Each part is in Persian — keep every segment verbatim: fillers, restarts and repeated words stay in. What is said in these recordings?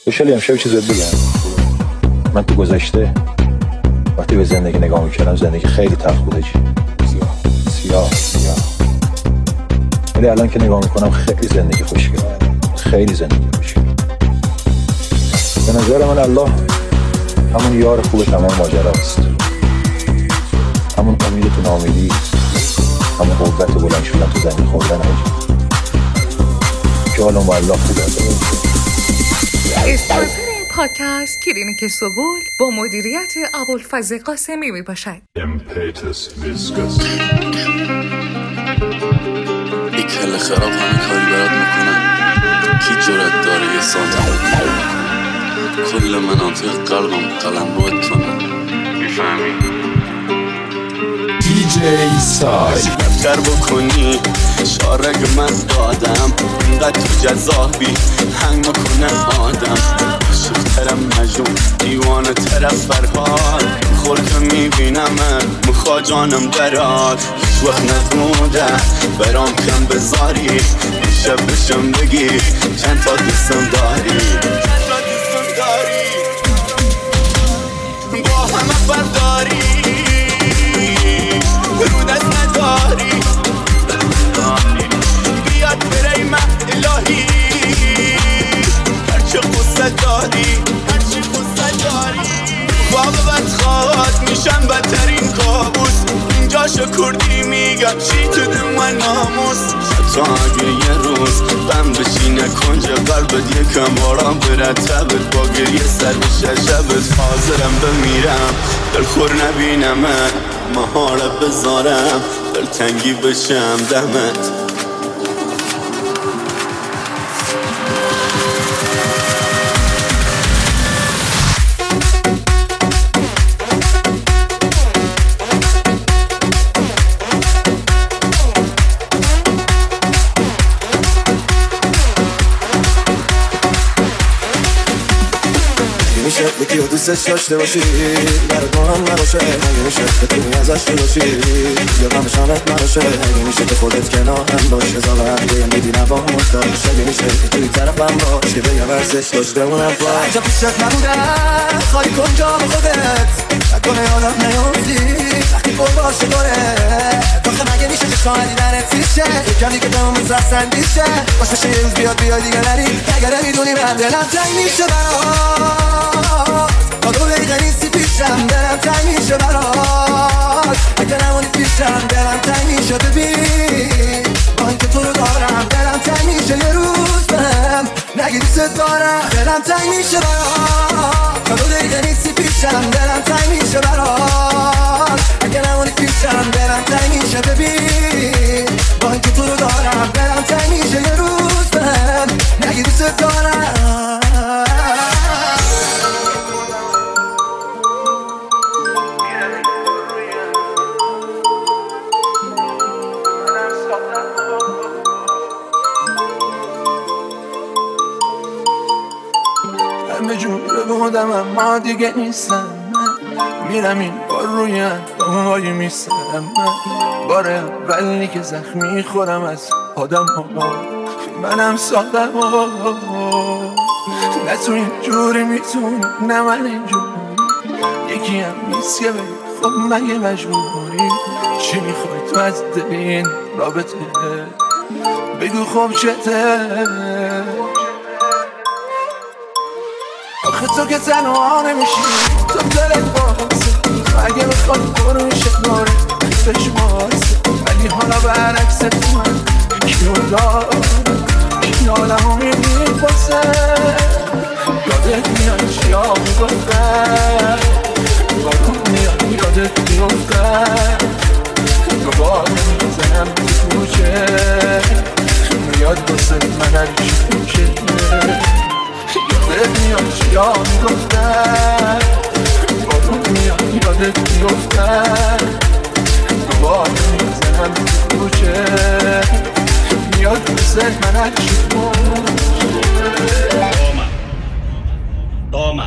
خوشحالی امشب چیز بهت بگم. من تو گذشته وقتی به زندگی نگاه میکردم زندگی خیلی تلخ بوده چی سیاه سیاه سیاه ولی الان که نگاه میکنم خیلی زندگی خوشگله، خیلی زندگی خوشگله. به نظر من الله همون یار خوب تمام ماجرا است، همون امید تو ناامیدی، همون قوت بلند شدن تو زمین خوردن هست که حالا با الله خوب است. اسپانسر این پادکست کلینیک سوگل با مدیریت ابوالفضل قاسمی می باشد. امپیتس ویسکس یک کل خراب همه کاری برات میکنن، کی جرأت داره یه سانتیمتر کل مناطق قلبم قلم روت کنن، میفهمی؟ دی جی سای دفتر بکنی شارگ من دادم اینقدر تو جذابی هنگ مکنه آدم عاشق‌ترم مجنون دیوانه طرف فرهاد خور که میبینم من مخوا جانم دراد هیچ وقت نبودم برام کم بذاری شب بشم بگی چند تا دوستم داری چند تا دوستم داری با همه برداری رو دست نداری بیاد برای الهی هرچه قصه داری هرچه قصه داری خواب بدخواد میشم بدترین کابوس اینجا شکردی میگم چی تو دم ناموس تا اگه یه روز بم بشینه کنج قلبت یکم بارم بره تبت با گریه سر بشه شبت حاضرم بمیرم دلخور نبینمت مهاره بذارم دلتنگی بشم دمت یکی رو دوستش داشته باشی برات مهم نباشه مگه میشه بتونی ازش باشی یا غمشانت نباشه مگه میشه که خودت کنارم باشه زاویه بگم میدی نباش داشت مگه میشه که توی طرفم باش که بگم ورزش داشت بمونم باش اینجا پیشت نبودم خواهی کن جا به خودت نکنه یادم نیافتی وقتی پر باشه داره آخه مگه میشه که شاهدی درت پیشه یکمی که دمون زستندیشه باش بشه یه روز بیاد بیای دیگه نری اگره میدونی من دلم تنگ میشه برات تا دو دقیقه نیستی پیشم دلم تنگ میشه برات اگه نمونی پیشم دلم تنگ میشه ببین با اینکه تو رو دارم دلم تنگ میشه یه روز بهم نگی دوست دارم دلم تنگ میشه برات تا دو دقیقه نیستی پیشم دلم تنگ میشه برات اگه نمونی پیشم دلم تنگ میشه ببین با اینکه تو رو دارم دلم تنگ میشه یه روز بهم نگی دوست دارم همه جون رو بودم اما دیگه نیستم من میرم این بار روی اندامهای میستم من بار اولی که زخمی خورم از آدم ها منم سادم نه تو این جوری میتونی نه من این جوری یکی هم نیست که بگی خب مگه مجبوری چی میخوای تو از دل این رابطه بگو خب چته آخه تو که تنها نمیشی تو دلت بازه اگه بخواد برو میشه ناره بشمارسه ولی حالا برعکس تو من کیو دارم این عالمو میپاسه یادت میاد چیا میگفتم بارون میاد یادت میفتم دوباره میزنم تو کوچه میاد واسه من هرچی کوچه یادت میاد چیا میگفتم بارون میاد یادت میفتم دوباره میزنم تو کوچه میاد واسه من هرچی کوچه Toma.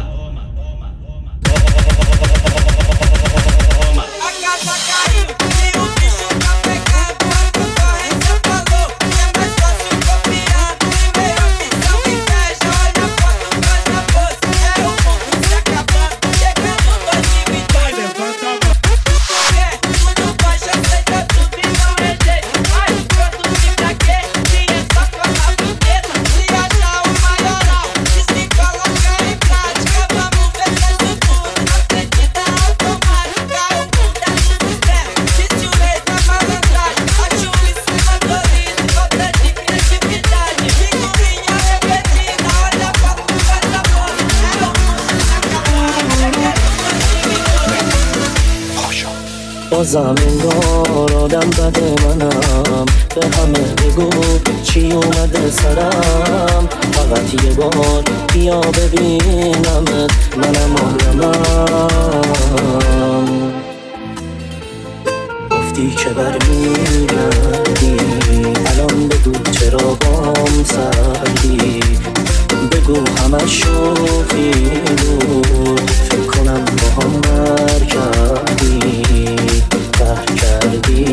بازم انگار آدم بده منم. به همه بگو چی اومده سرم، فقط یه بار بیا ببینمت، منم آدمم. گفتی که برمیگردی، الان بگو چرا بام سردی، بگو همه شوخی بود، فکر کنم با هم بر کردی بر کردی.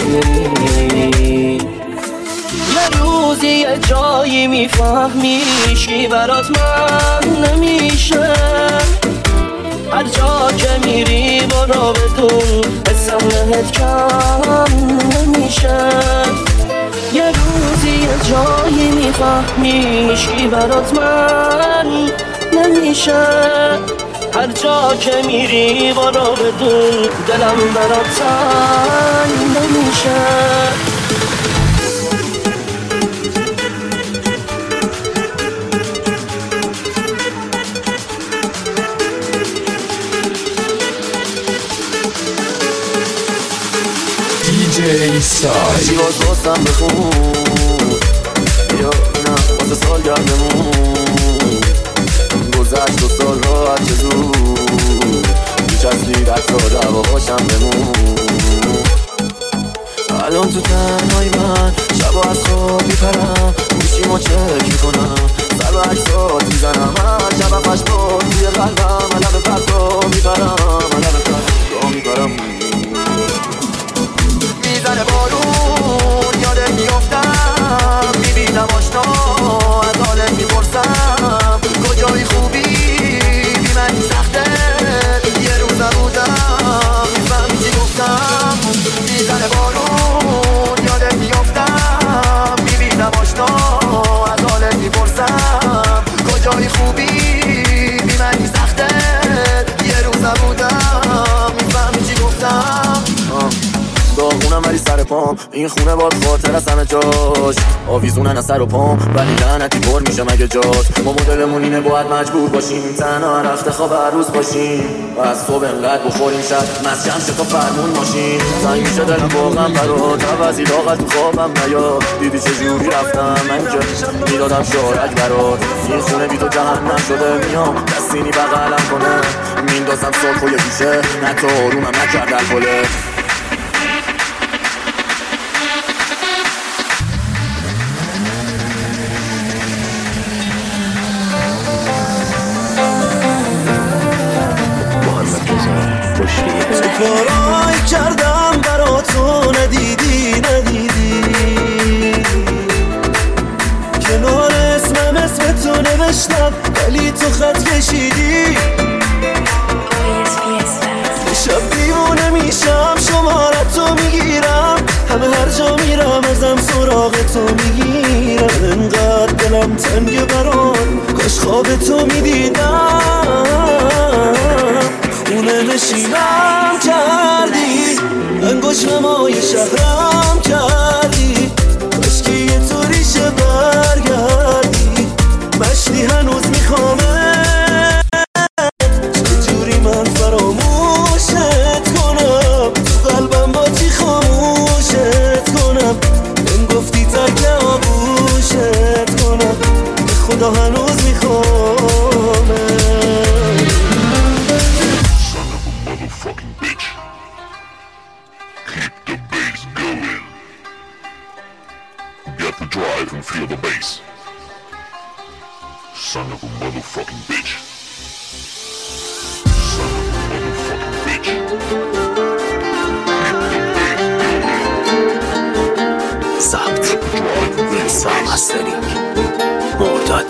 یه روزی یه جایی میفهمیشی برات من نمیشه، هر جا که میری برو بدون حسم بهت کم نمیشه. یه روزی یه جایی میفهمیشی برات من نمیشه، هر جا که میری برو بدون دلم برات تنگ نمیشه. دی جی سای چی باز باستم بخون یا نه واسه سال گردمون، گذشت و سال راحت چه زود میچسبید حتی دعوا باشم بمون. الان تو تنهایی من شب و از خواب میپرم، گوشیمو چک میکنم، سر و عکسات میزنم، من شب خشبات توی قلبم، علم پرتا میپرم، علم پرتا میپرم. میزنه بارون یادت میافتم، میبینم آشنا از حالت میپرسم، کجایی خوبی بی منی سخته، یه روزم بودم میفهمی چی گفتم. میزنه بارون یادت میافتم، میبینم آشنا از حالت میپرسم، کجایی خوبی بی منی سخته، یه روزم بودم میفهمی چی گفتم. داغونم ولی سر پام، این خونه باد خاطر از همه جاش، آویزونن از سر و پام ولی لعنتی پر میشه مگه جاش. ما مدلمون اینه باید مجبور باشیم تنها رفته خواب هر روز باشیم، و از صبح انقدر بخوریم شب مسجم شه تا فرمون ماشین. زنگ میشه دلم واقعا برات، عوضی لاغل تو خوابم نیا، دیدی چه جوری رفتم من که میدادم شارک برات. این خونه بی تو جهنم شده، میام دستینی بغلم کنه، میندازم سرخ و یه گوشه نتا آرومم نکرد الکله. کارایی کردم برا تو ندیدی ندیدی، کنار اسمم اسم تو نوشتم ولی تو خط کشیدی. شب دیوونه میشم شمارت تو میگیرم، همه هر جا میرم ازم سراغ تو میگیرم. انقدر دلم تنگ برات کاش خواب تو میدیدم. خونه نشینم کردی، انگوش نمای شهرم کردی، کاش که یه طوریشه برگردی. مشتی هنوز میخوامه، چجوری من فراموشت کنم، تو قلبم با تی خاموشت کنم. من گفتی ترک آبوشت کنم، به خدا هنوز میخوامه. Drive and feel the bass. Son of a motherfucking bitch. Son of a motherfucking bitch. ضبط اینسا مسترینگ مرداد.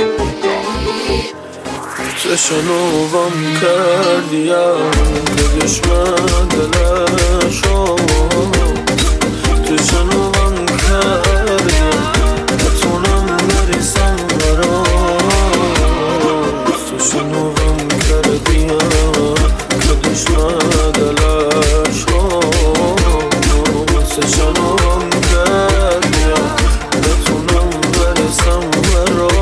چشنوام کردیم به دشمن دلشو، چشنوام کردیم بتونم نریسم برا، چشنوام کردیم به دشمن دلشو، چشنوام کردیم بتونم نریسم برا.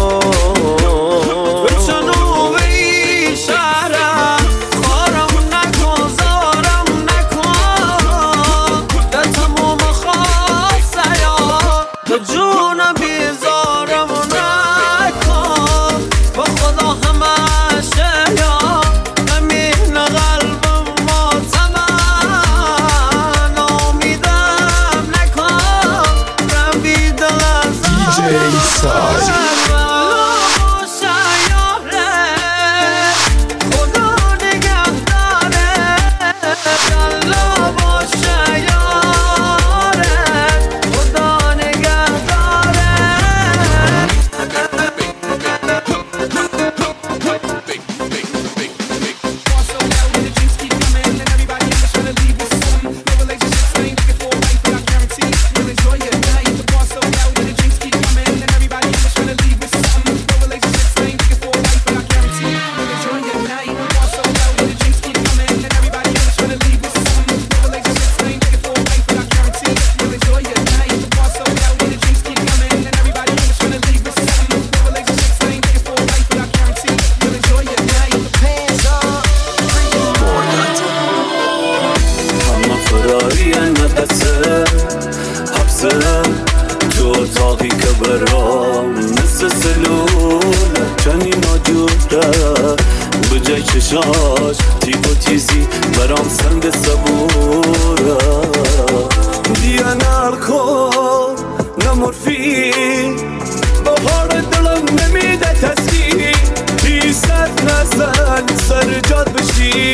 کرد به جای چشاش تیپ و تیزی برام سنگ صبوره بیا نرکن نمورفین بهار دلم نمیده تسکین بی سر نزن سر جاد بشی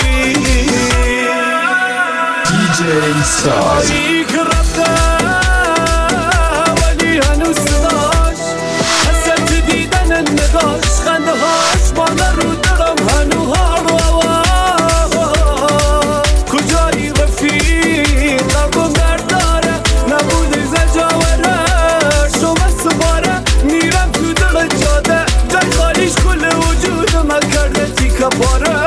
دی جی سای چی که رفته ولی هنوز صداش حسرت دیدن نگاش خنده هاش مانه رو دلم هنو ها رو کجایی رفیق قلب و مرداره نبودی زجاوره شما سباره میرم تو دل جاده جای خالیش کل وجودم کرده تیکه پاره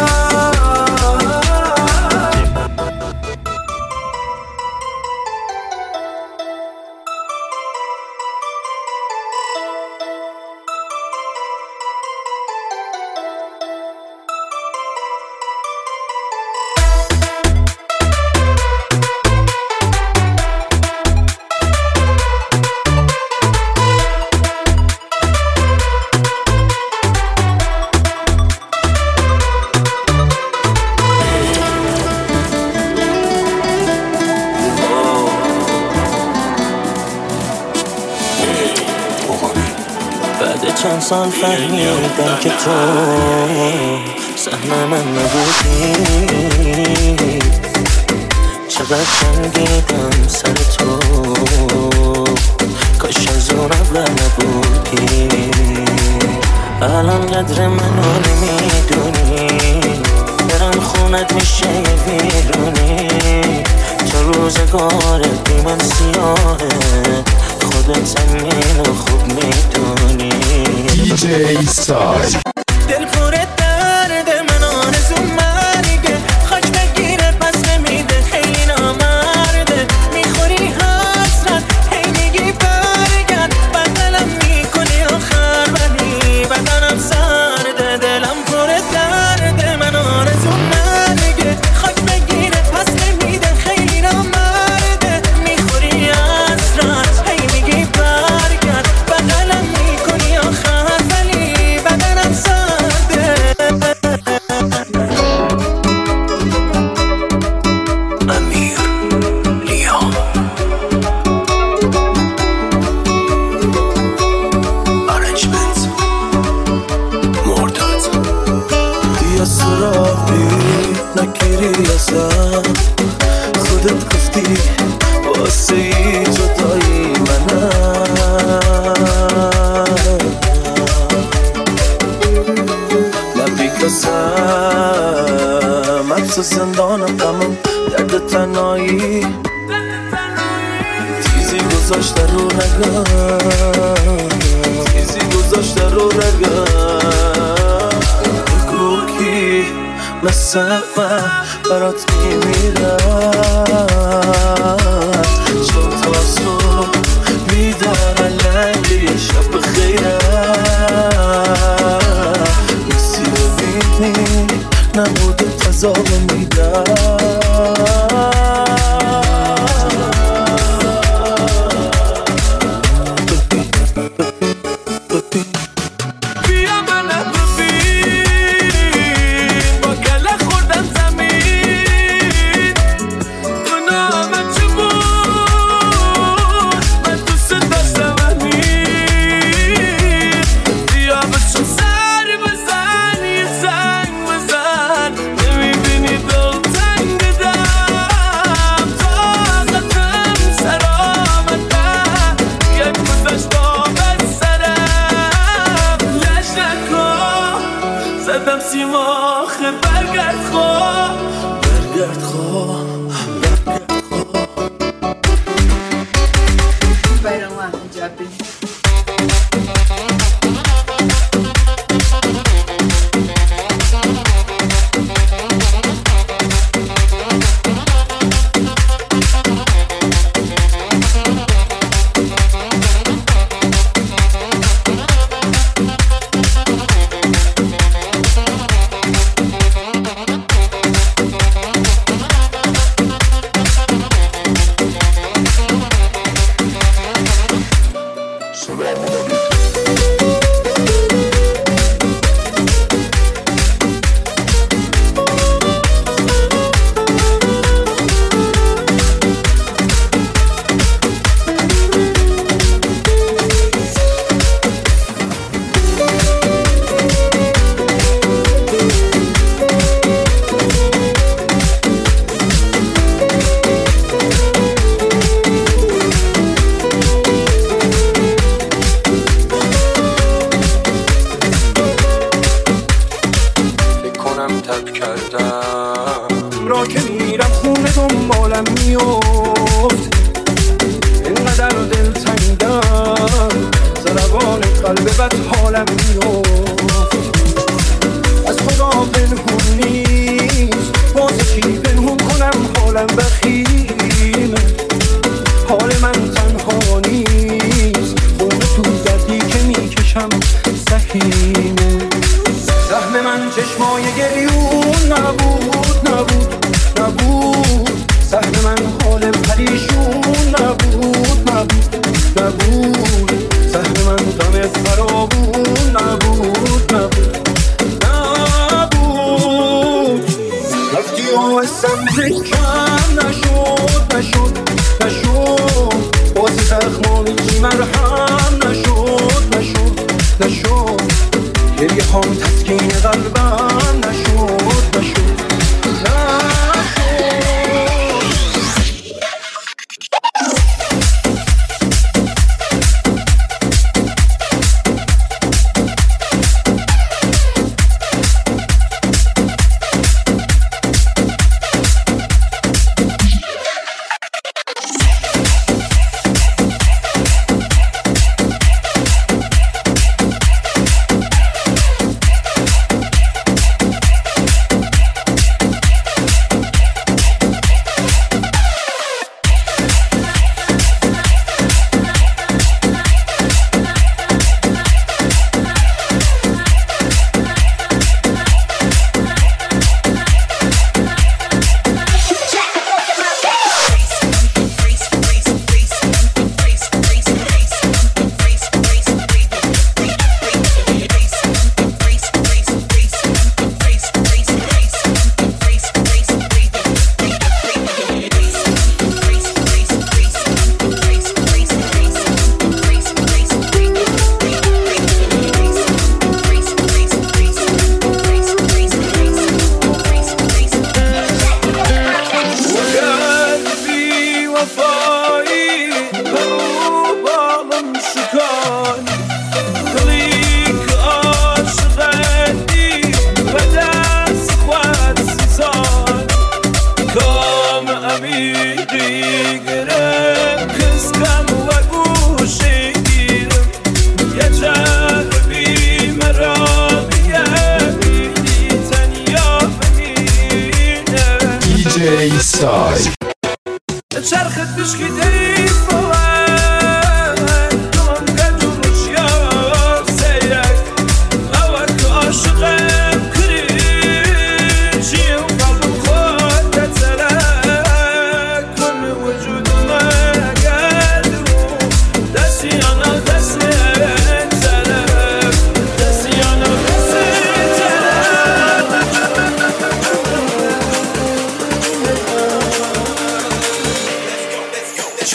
چند سال فهمیدم که تو سهم من نبودی چقدر خندیدم سر تو کاش از اون اول نبودی الان قدر منو نمیدونی برم خونت میشه یه ویرونی تو روزگارت بی من سیاهه خودت زمین و خوب میدونی دی جی سای دل پره درد من آرزو مرگه خاک بگیره پس نمیده خیلی نامرده میخوری حسرت هی میگی برگرد بدلم میکنی آخر ولی بدنم سرده دلم پره درد من آرزو مرگه خاک بگیره پس نمیده خیلی نامرده میخوری حسرت هی میگی برگرد بدلم میکنی آخر ولی بدنم سرده امیر لیا ارنجمنت مرداد بیا سراغی نگیری ازم خودت گفتی واسه ای جدایی منم من بیکاسم حبس زندان غمم درد تنهایی تیزی گذاشته رو رگم تیزی گذاشته رو رگم بگو کی مثل من برات میمیرم چون تا صبح بیدار لیلی شب خیرم میسی ببینی نبوده تذاب میدم غلطت کردم. را که میرم خونه دنبالم میفت، اینقدر دل تنگم، ضربان قلب بد حالم میفت. از خدا پنهون نیست، واسه چی پنهون کنم حالم بخیمه. حال من تنها نیست، خونه تو دردی که میکشم سهیمه. سهم من چشمای گریون نبود نبود نبود، سهم من حال پریشون نبود نبود نبود، سهم من غم فراوون نبود نبود نبود. رفتی و حسم کم نشد نشد نشد، واسه زخمانی چی مرهم نشد نشد نشد، گریه هام تسکین قلبم نشد نشد چرخت بشکی دیف فوان دوم گدو روشیار سیرک اوه که عاشقم کری چیم قلبم خود تترک کن وجودم گردو دستی آنا دستی تلک دستی آنا دستی تلک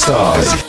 سای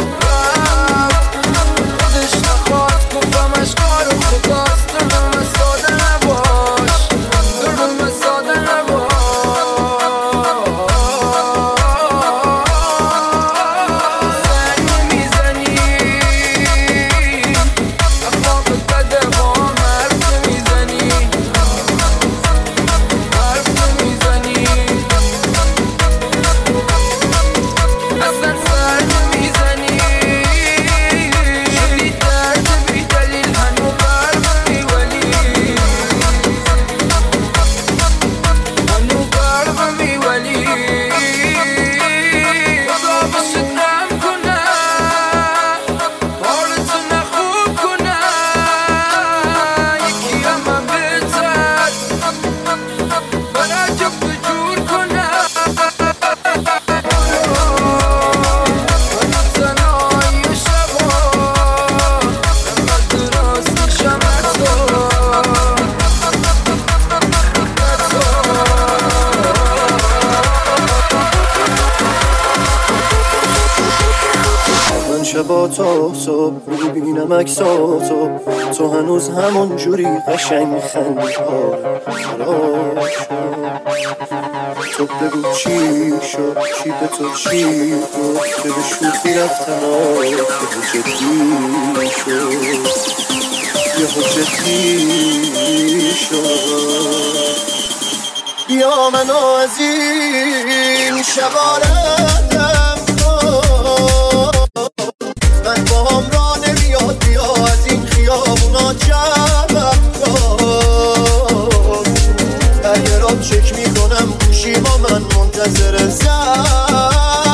با تو صبح میبینم اکساتو تو هنوز همون جوری قشنگ میخندی تو بگو چی شد چی به تو چی بود که به شوخی رفتن که به جدی شد یه جدی شد بیا منو از این شبارتم من با هم را نمیاد بیا از این خیابونا جمعم کن هر یه را چک میکنم گوشی با من منتظر زن